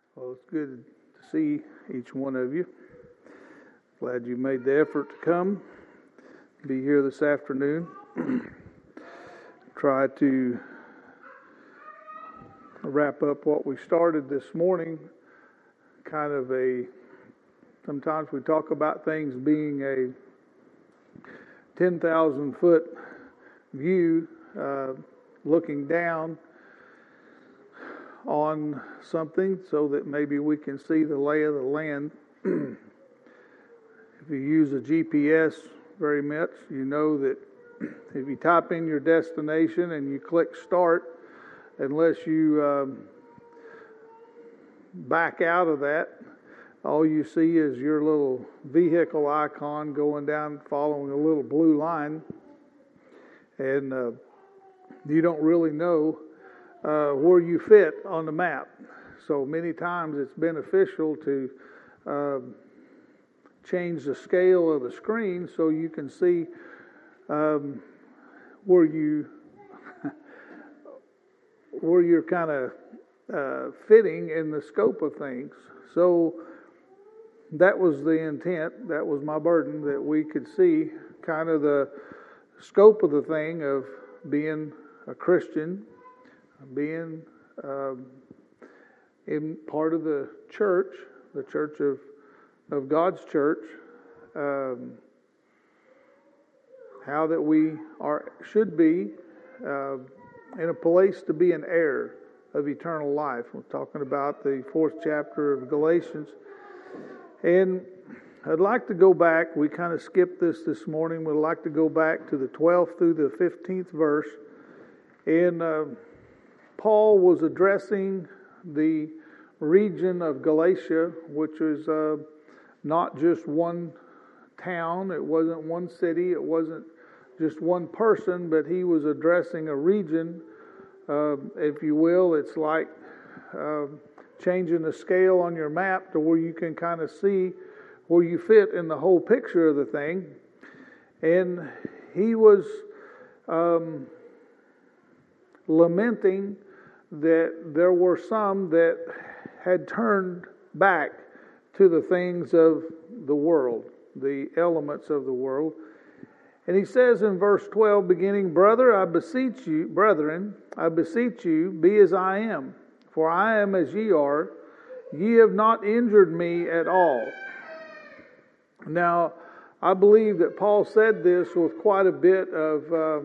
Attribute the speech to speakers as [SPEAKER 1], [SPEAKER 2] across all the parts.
[SPEAKER 1] Well, it's good to see each one of you. Glad you made the effort to come, be here this afternoon. Try to wrap up what we started this morning. Sometimes we talk about things being a 10,000 foot view, looking down on something so that maybe we can see the lay of the land. If you use a GPS very much, you know that if you type in your destination and you click start, unless you back out of that, all you see is your little vehicle icon going down, following a little blue line, and you don't really know where you fit on the map. So many times it's beneficial to change the scale of the screen so you can see where you're kind of fitting in the scope of things. So that was the intent, that was my burden, that we could see kind of the scope of the thing of being a Christian, being in part of the church of God's church, how that we should be in a place to be an heir of eternal life. We're talking about the 4th chapter of Galatians. And I'd like to go back, we kind of skipped this morning, we'd like to go back to the 12th through the 15th verse. And Paul was addressing the region of Galatia, which is not just one town, it wasn't one city, it wasn't just one person, but he was addressing a region, if you will. It's like changing the scale on your map to where you can kind of see where you fit in the whole picture of the thing. And he was lamenting that there were some that had turned back to the things of the world, the elements of the world. And he says in verse 12, beginning, brethren, I beseech you, be as I am, for I am as ye are. Ye have not injured me at all. Now, I believe that Paul said this with quite a bit of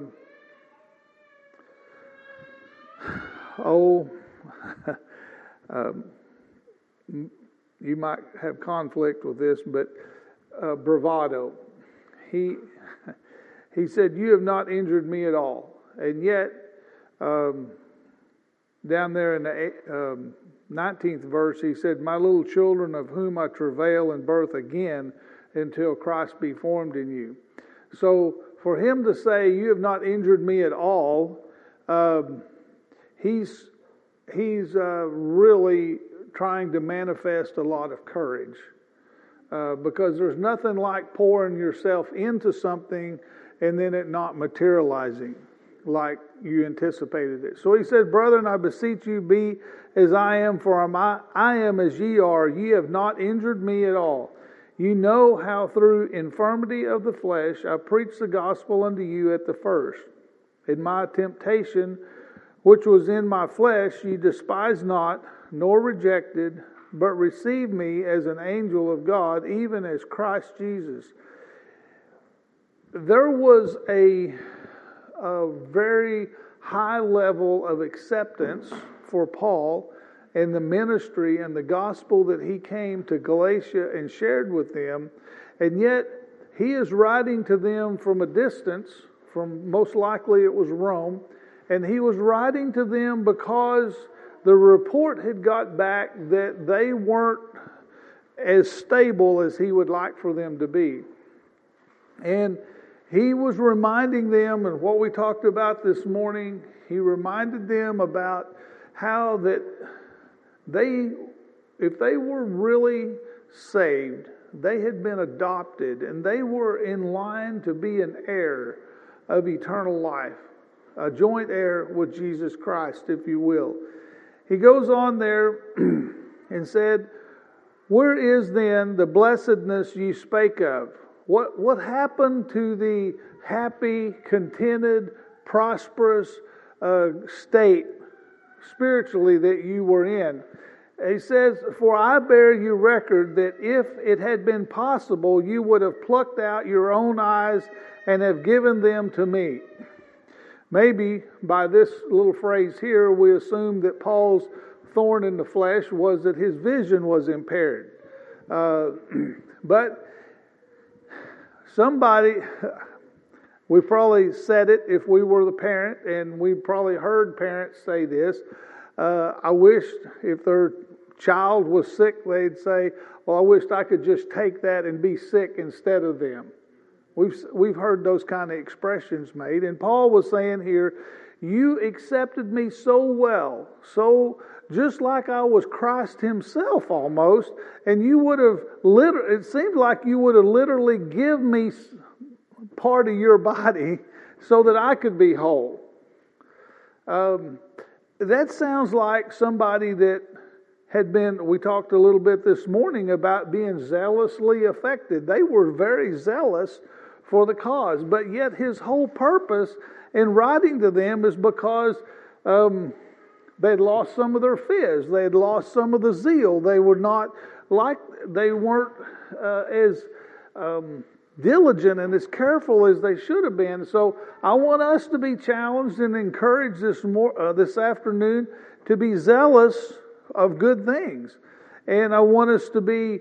[SPEAKER 1] you might have conflict with this, but bravado. He said, you have not injured me at all. And yet, down there in the 19th verse, he said, my little children, of whom I travail in birth again until Christ be formed in you. So for him to say, you have not injured me at all, he's really trying to manifest a lot of courage. Because there's nothing like pouring yourself into something and then it not materializing like you anticipated it. So he said, brethren, I beseech you, be as I am, for I am as ye are. Ye have not injured me at all. You know how through infirmity of the flesh I preached the gospel unto you at the first. In my temptation, which was in my flesh, ye despised not, nor rejected, but received me as an angel of God, even as Christ Jesus. There was a very high level of acceptance for Paul and the ministry and the gospel that he came to Galatia and shared with them. And yet, he is writing to them from a distance, from most likely it was Rome, and he was writing to them because the report had got back that they weren't as stable as he would like for them to be. And he was reminding them, and what we talked about this morning, he reminded them about how that if they were really saved, they had been adopted, and they were in line to be an heir of eternal life, a joint heir with Jesus Christ, if you will. He goes on there and said, "Where is then the blessedness ye spake of?" What happened to the happy, contented, prosperous state spiritually that you were in? He says, "For I bear you record that if it had been possible, you would have plucked out your own eyes and have given them to me." Maybe by this little phrase here, we assume that Paul's thorn in the flesh was that his vision was impaired. But somebody, we probably said it if we were the parent, and we probably heard parents say this. I wished if their child was sick, they'd say, "Well, I wished I could just take that and be sick instead of them." We've heard those kind of expressions made. And Paul was saying here, "You accepted me so well, so just like I was Christ himself almost, and you would have it seemed like you would have literally given me part of your body so that I could be whole." That sounds like somebody that had been, we talked a little bit this morning about being zealously affected. They were very zealous for the cause, but yet his whole purpose in writing to them is because they'd lost some of their fizz, they had lost some of the zeal, they weren't as diligent and as careful as they should have been. So I want us to be challenged and encouraged this afternoon to be zealous of good things, and I want us to be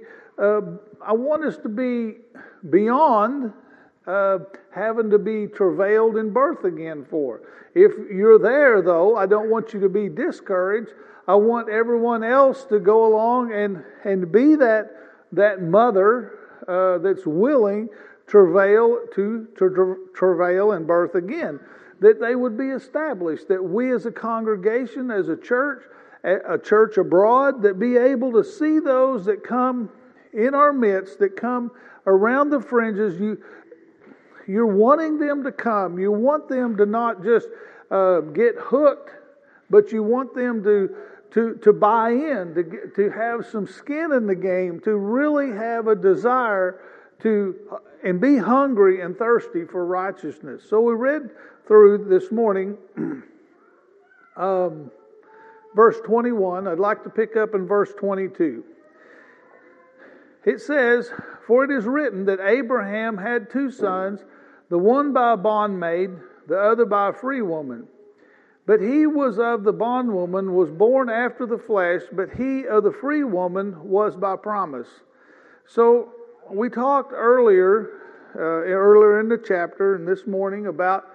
[SPEAKER 1] beyond having to be travailed in birth again for. If you're there, though, I don't want you to be discouraged. I want everyone else to go along and be that mother that's willing to travail and birth again. That they would be established. That we as a congregation, as a church abroad, that be able to see those that come in our midst, that come around the fringes. You're wanting them to come. You want them to not just get hooked, but you want them to buy in, to have some skin in the game, to really have a desire and be hungry and thirsty for righteousness. So we read through this morning verse 21. I'd like to pick up in verse 22. It says, "For it is written that Abraham had two sons, the one by a bondmaid, the other by a free woman. But he was of the bondwoman was born after the flesh, but he of the free woman was by promise." So we talked earlier in the chapter and this morning about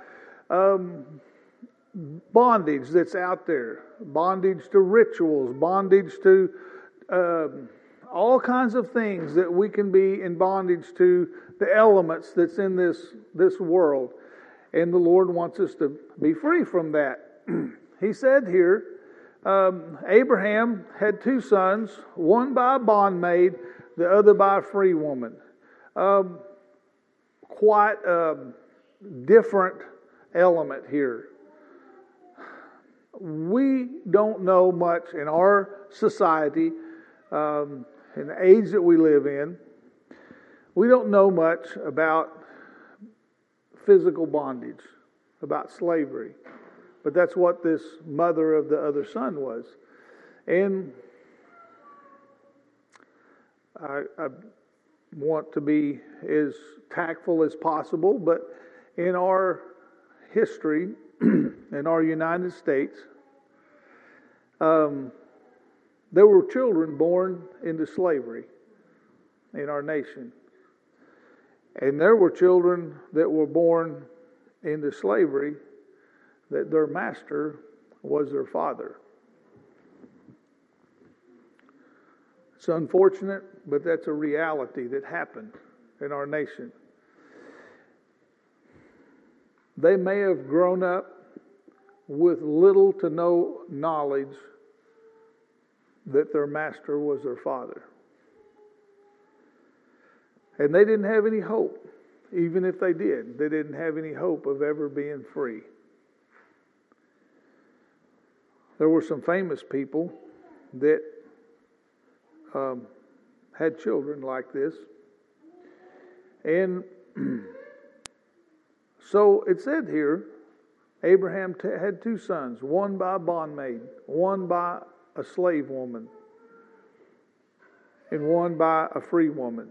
[SPEAKER 1] bondage that's out there, bondage to rituals, bondage to all kinds of things that we can be in bondage to, the elements that's in this world. And the Lord wants us to be free from that. He said here, Abraham had two sons, one by a bondmaid, the other by a free woman. Quite a different element here. We don't know much in our society, in the age that we live in. We don't know much about physical bondage, about slavery. But that's what this mother of the other son was. And I want to be as tactful as possible, but in our history, in our United States, there were children born into slavery in our nation. And there were children that were born into slavery that their master was their father. It's unfortunate, but that's a reality that happened in our nation. They may have grown up with little to no knowledge that their master was their father. And they didn't have any hope. Even if they did, they didn't have any hope of ever being free. There were some famous people that had children like this. And so it said here, Abraham had two sons, one by a bondmaid, one by a slave woman, and one by a free woman.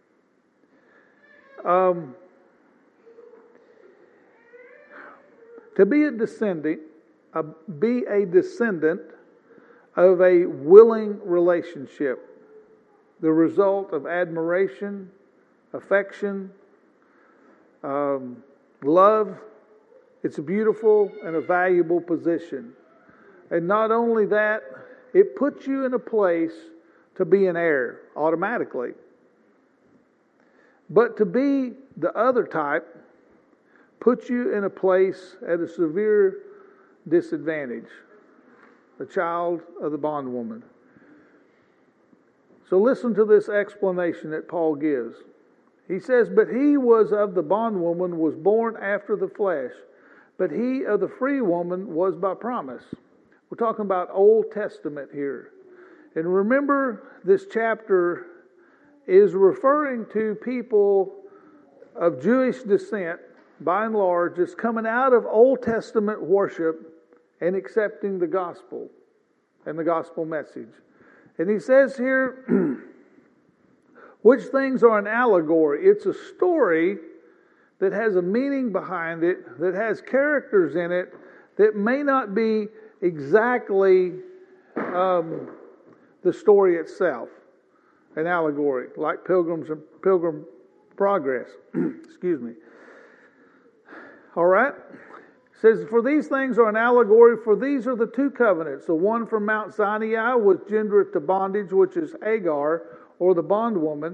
[SPEAKER 1] To be a descendant of a willing relationship, the result of admiration, affection, love. It's a beautiful and a valuable position. And not only that, it puts you in a place to be an heir automatically. But to be the other type puts you in a place at a severe disadvantage, the child of the bondwoman. So listen to this explanation that Paul gives. He says, "But he was of the bondwoman was born after the flesh, but he of the free woman was by promise." We're talking about Old Testament here. And remember, this chapter is referring to people of Jewish descent, by and large, just coming out of Old Testament worship and accepting the gospel and the gospel message. And he says here, which things are an allegory? It's a story that has a meaning behind it, that has characters in it that may not be exactly the story itself. An allegory, like Pilgrim Progress. Excuse me. All right. It says, "For these things are an allegory, for these are the two covenants. The one from Mount Sinai, which gendereth to bondage, which is Hagar, or the bondwoman.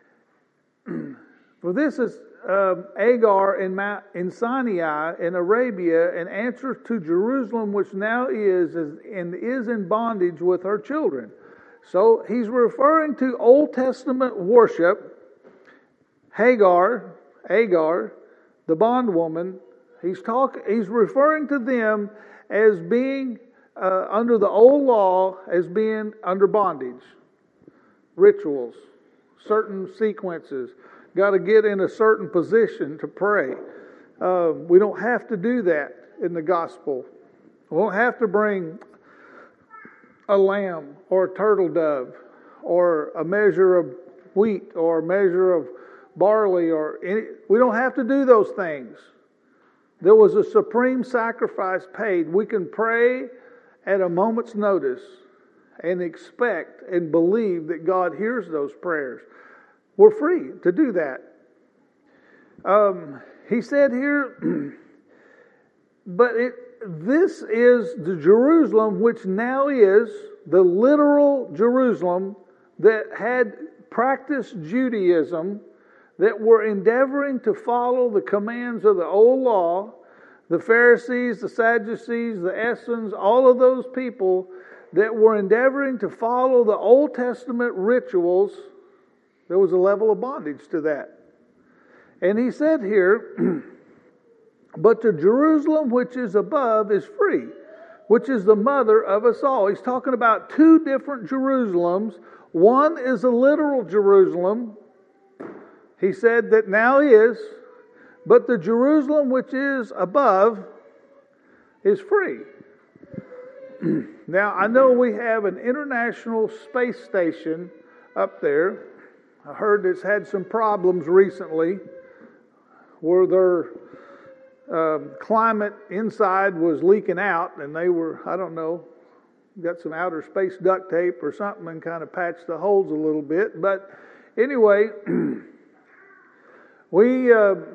[SPEAKER 1] For this is Hagar in Sinai in Arabia, and answers to Jerusalem, which now is in bondage with her children." So he's referring to Old Testament worship. Hagar, the bondwoman. He's referring to them as being under the old law, as being under bondage. Rituals, certain sequences. Got to get in a certain position to pray. We don't have to do that in the gospel. We don't have to bring a lamb or a turtle dove or a measure of wheat or a measure of barley we don't have to do those things. There was a supreme sacrifice paid. We can pray at a moment's notice and expect and believe that God hears those prayers. We're free to do that. He said here, but this is the Jerusalem which now is the literal Jerusalem that had practiced Judaism, that were endeavoring to follow the commands of the old law. The Pharisees, the Sadducees, the Essenes, all of those people that were endeavoring to follow the Old Testament rituals. There was a level of bondage to that. And he said here, but the Jerusalem which is above is free, which is the mother of us all. He's talking about two different Jerusalems. One is a literal Jerusalem. He said that now is, but the Jerusalem which is above is free. Now, I know we have an international space station up there. I heard it's had some problems recently where their climate inside was leaking out, and they were, I don't know, got some outer space duct tape or something and kind of patched the holes a little bit. But anyway, we're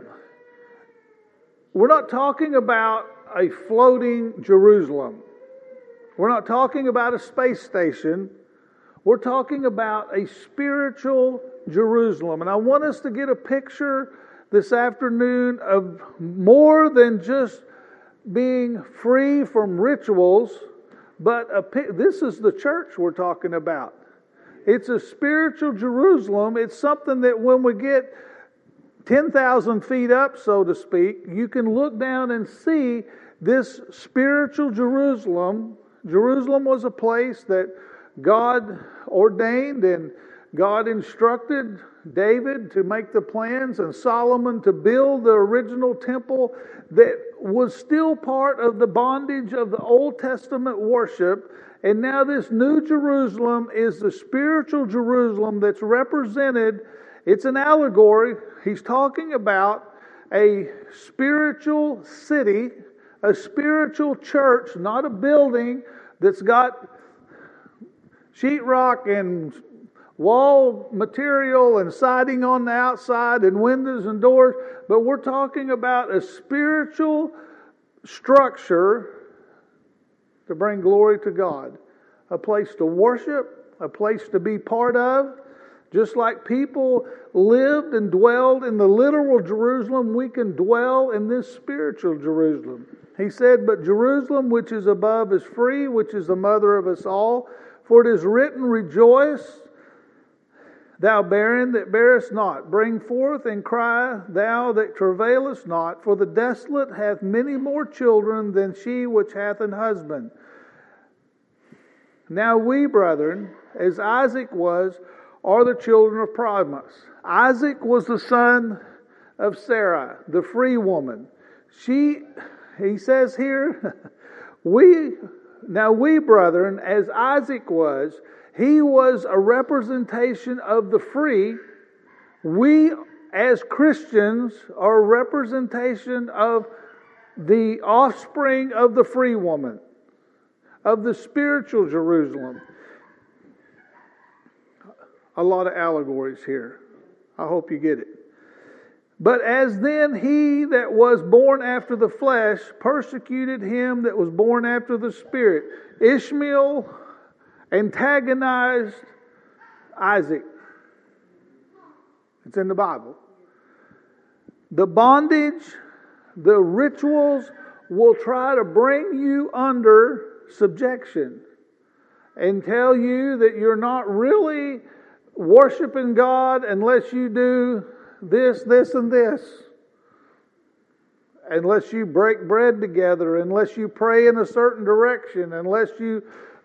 [SPEAKER 1] not talking about a floating Jerusalem. We're not talking about a space station. We're talking about a spiritual Jerusalem. And I want us to get a picture this afternoon of more than just being free from rituals, but this is the church we're talking about. It's a spiritual Jerusalem. It's something that when we get 10,000 feet up, so to speak, you can look down and see this spiritual Jerusalem. Jerusalem was a place that God ordained and God instructed David to make the plans and Solomon to build the original temple that was still part of the bondage of the Old Testament worship. And now this new Jerusalem is the spiritual Jerusalem that's represented. It's an allegory. He's talking about a spiritual city, a spiritual church, not a building that's got sheetrock and wall material and siding on the outside and windows and doors, but we're talking about a spiritual structure to bring glory to God, a place to worship, a place to be part of. Just like people lived and dwelled in the literal Jerusalem, we can dwell in this spiritual Jerusalem. He said, "But Jerusalem which is above is free, which is the mother of us all. For it is written, Rejoice, thou barren that bearest not. Bring forth and cry, thou that travailest not. For the desolate hath many more children than she which hath an husband. Now we, brethren, as Isaac was, are the children of promise." Isaac was the son of Sarah, the free woman. He says here, we, brethren, as Isaac was, he was a representation of the free. We, as Christians, are a representation of the offspring of the free woman, of the spiritual Jerusalem. A lot of allegories here. I hope you get it. "But as then he that was born after the flesh persecuted him that was born after the Spirit." Ishmael antagonized Isaac. It's in the Bible. The bondage, the rituals will try to bring you under subjection and tell you that you're not really worshiping God unless you do this, this, and this. Unless you break bread together, unless you pray in a certain direction, unless you,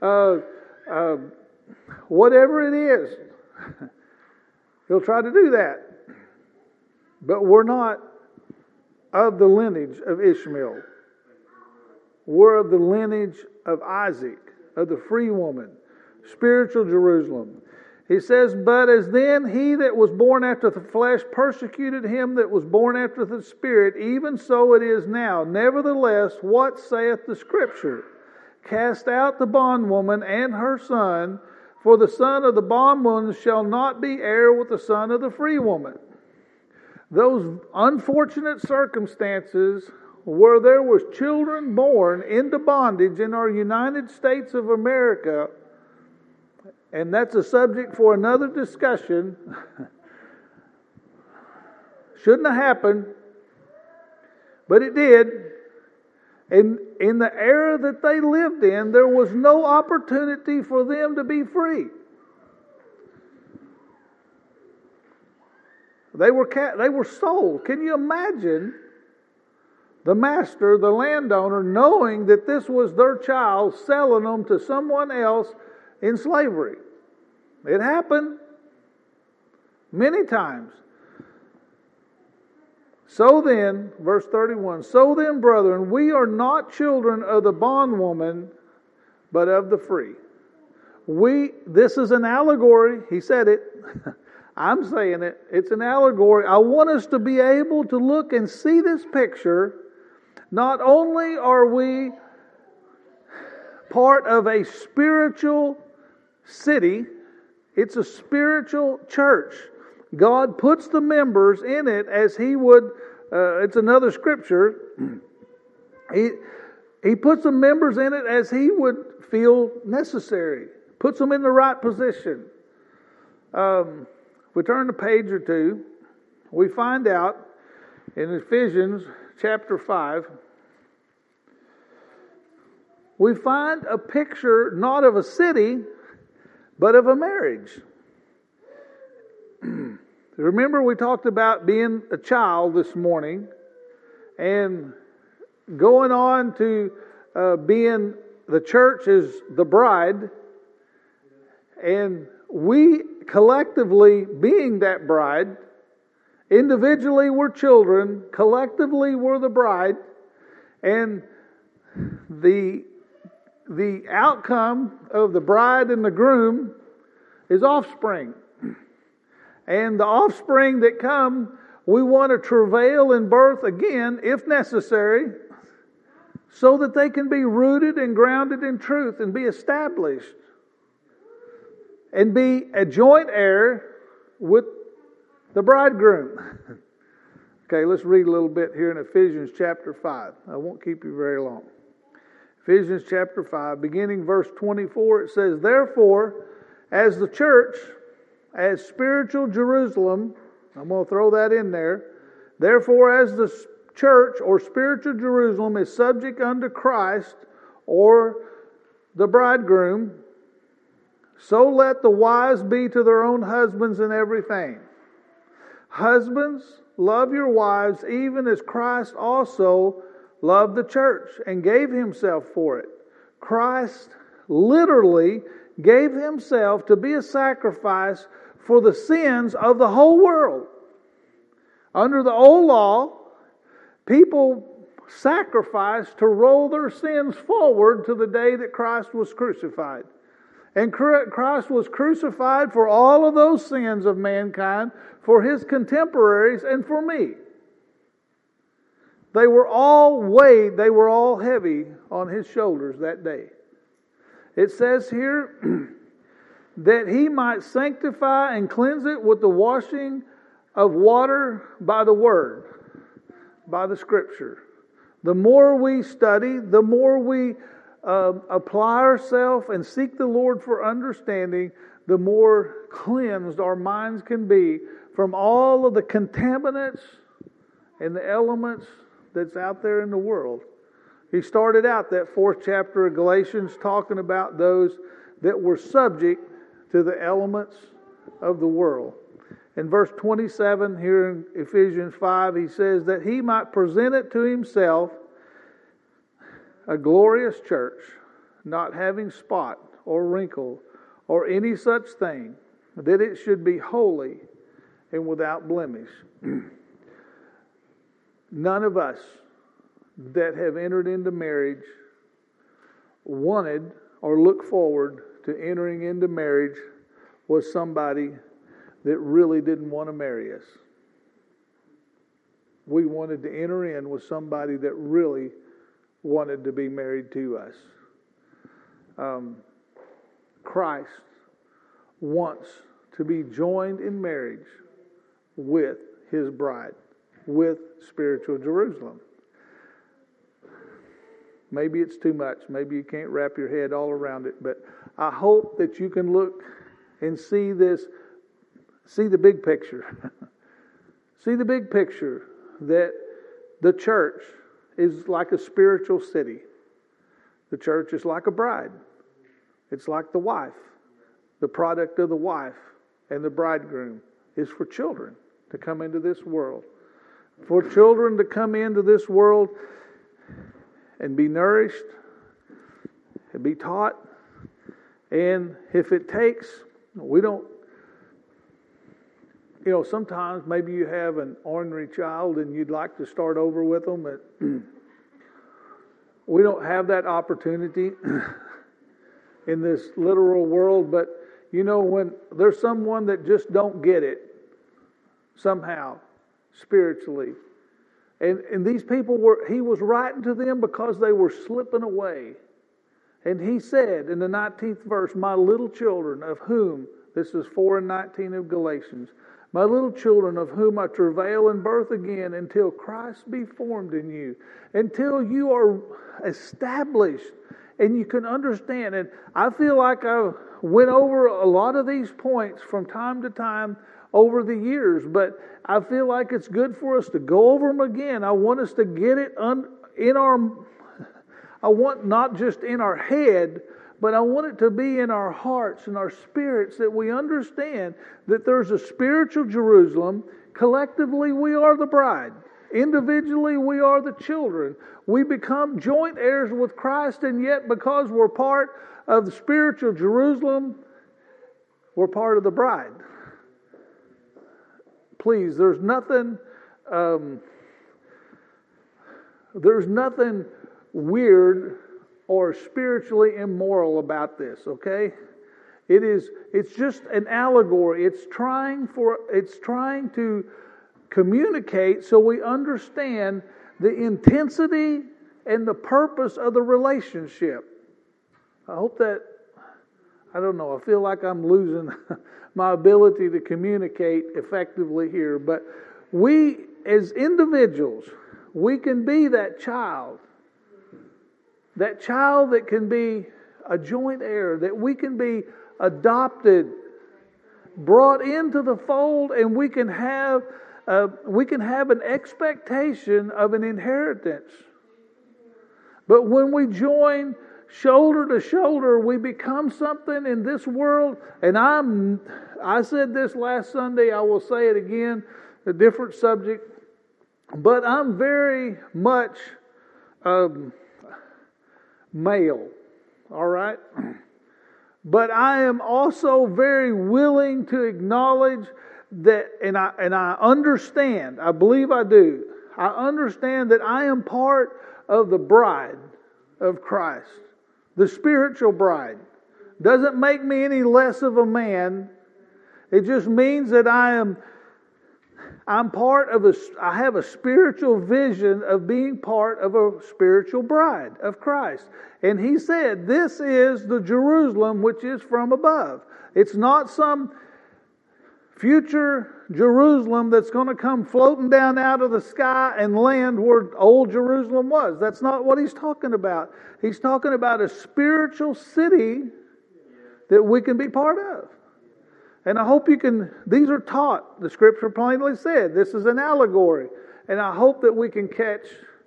[SPEAKER 1] whatever it is. He'll try to do that. But we're not of the lineage of Ishmael. We're of the lineage of Isaac, of the free woman, spiritual Jerusalem. He says, "But as then he that was born after the flesh persecuted him that was born after the Spirit, even so it is now. Nevertheless, what saith the Scripture? Cast out the bondwoman and her son, for the son of the bondwoman shall not be heir with the son of the free woman." Those unfortunate circumstances where there was children born into bondage in our United States of America, and that's a subject for another discussion. Shouldn't have happened, but it did. And in the era that they lived in, there was no opportunity for them to be free. They were sold. Can you imagine the master, the landowner, knowing that this was their child, selling them to someone else in slavery? It happened many times. "So then," verse 31, "So then, brethren, we are not children of the bondwoman, but of the free." This is an allegory. He said it. I'm saying it. It's an allegory. I want us to be able to look and see this picture. Not only are we part of a spiritual city, it's a spiritual church. God puts the members in it as He would, it's another scripture, He puts the members in it as He would feel necessary. Puts them in the right position. If we turn a page or two, we find out in Ephesians chapter 5, we find a picture not of a city, but of a marriage. Remember, we talked about being a child this morning and going on to being the church is the bride. And we collectively, being that bride, individually we're children, collectively we're the bride, and the outcome of the bride and the groom is offspring. And the offspring that come, we want to travail in birth again, if necessary, so that they can be rooted and grounded in truth and be established and be a joint heir with the bridegroom. Okay, let's read a little bit here in Ephesians chapter 5. I won't keep you very long. Ephesians chapter 5, beginning verse 24, it says, "Therefore, as the church, as spiritual Jerusalem," I'm going to throw that in there. "Therefore, as the church or spiritual Jerusalem is subject unto Christ or the bridegroom, so let the wives be to their own husbands in everything. Husbands, love your wives, even as Christ also loved the church and gave himself for it." Christ literally gave himself to be a sacrifice for the sins of the whole world. Under the old law, people sacrificed to roll their sins forward to the day that Christ was crucified. And Christ was crucified for all of those sins of mankind, for his contemporaries and for me. They were all weighed, they were all heavy on his shoulders that day. It says here that he might sanctify and cleanse it with the washing of water by the word, by the scripture. The more we study, the more we apply ourselves and seek the Lord for understanding, the more cleansed our minds can be from all of the contaminants and the elements that's out there in the world. He started out that 4th chapter of Galatians talking about those that were subject to the elements of the world. In verse 27 here in Ephesians 5, he says that he might present it to himself a glorious church, not having spot or wrinkle or any such thing, that it should be holy and without blemish. None of us that have entered into marriage wanted or look forward to entering into marriage was somebody that really didn't want to marry us. We wanted to enter in with somebody that really wanted to be married to us. Christ wants to be joined in marriage with his bride, with spiritual Jerusalem. Maybe it's too much. Maybe you can't wrap your head all around it. But I hope that you can look and see this, see the big picture. See the big picture that the church is like a spiritual city. The church is like a bride. It's like the wife. The product of the wife and the bridegroom is for children to come into this world. For children to come into this world and be nourished and be taught. And if it takes, we don't, sometimes maybe you have an ornery child and you'd like to start over with them. But we don't have that opportunity in this literal world. But, when there's someone that just don't get it somehow, spiritually. And these people he was writing to them because they were slipping away. And he said in the 19th verse, "My little children of whom," this is 4:19 of Galatians, "My little children of whom I travail in birth again until Christ be formed in you." Until you are established and you can understand. And I feel like I went over a lot of these points from time to time over the years, but I feel like it's good for us to go over them again. I want us to get it in our, I want not just in our head, but I want it to be in our hearts and our spirits, that we understand that there's a spiritual Jerusalem. Collectively, we are the bride. Individually, we are the children. We become joint heirs with Christ, and yet because we're part of the spiritual Jerusalem, We're part of the bride. Please, there's nothing weird or spiritually immoral about this, okay? It's just an allegory. It's trying to communicate so we understand the intensity and the purpose of the relationship. I hope that, I don't know, I feel like I'm losing my ability to communicate effectively here, but we as individuals, we can be that child that can be a joint heir, that we can be adopted, brought into the fold, and we can have an expectation of an inheritance. But when we join shoulder to shoulder, we become something in this world. And I said this last Sunday, I will say it again, a different subject. But I'm very much male, all right? But I am also very willing to acknowledge that, and I understand, I believe I do, I understand that I am part of the bride of Christ, the spiritual bride. Doesn't make me any less of a man. It just means that I'm part of I have a spiritual vision of being part of a spiritual bride of Christ. And he said, this is the Jerusalem which is from above. It's not some future Jerusalem that's going to come floating down out of the sky and land where old Jerusalem was. That's not what he's talking about. He's talking about a spiritual city that we can be part of. And I hope these are taught. The Scripture plainly said this is an allegory. And I hope that we can catch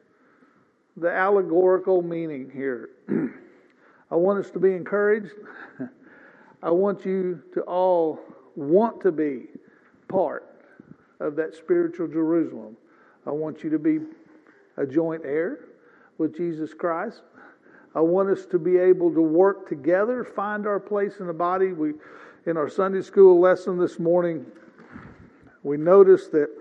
[SPEAKER 1] the allegorical meaning here. I want us to be encouraged. I want you to all want to be part of that spiritual Jerusalem. I want you to be a joint heir with Jesus Christ. I want us to be able to work together, find our place in the body. In our Sunday school lesson this morning, we noticed that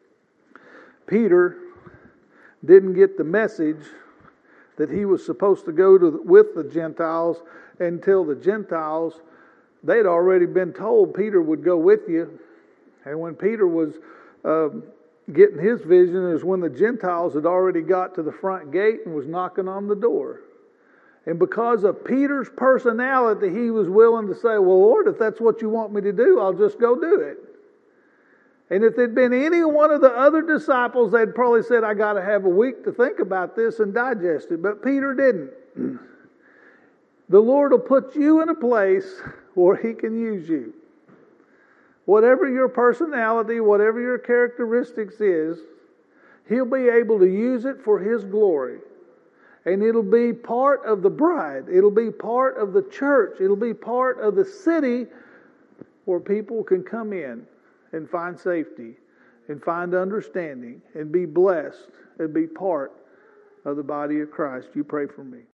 [SPEAKER 1] Peter didn't get the message that he was supposed to go with the Gentiles until the Gentiles, they'd already been told Peter would go with you. And when Peter was getting his vision is when the Gentiles had already got to the front gate and was knocking on the door. And because of Peter's personality, he was willing to say, well, Lord, if that's what you want me to do, I'll just go do it. And if there'd been any one of the other disciples, they'd probably said, I got to have a week to think about this and digest it. But Peter didn't. The Lord will put you in a place where He can use you. Whatever your personality, whatever your characteristics is, He'll be able to use it for His glory. And it'll be part of the bride. It'll be part of the church. It'll be part of the city where people can come in and find safety and find understanding and be blessed and be part of the body of Christ. You pray for me.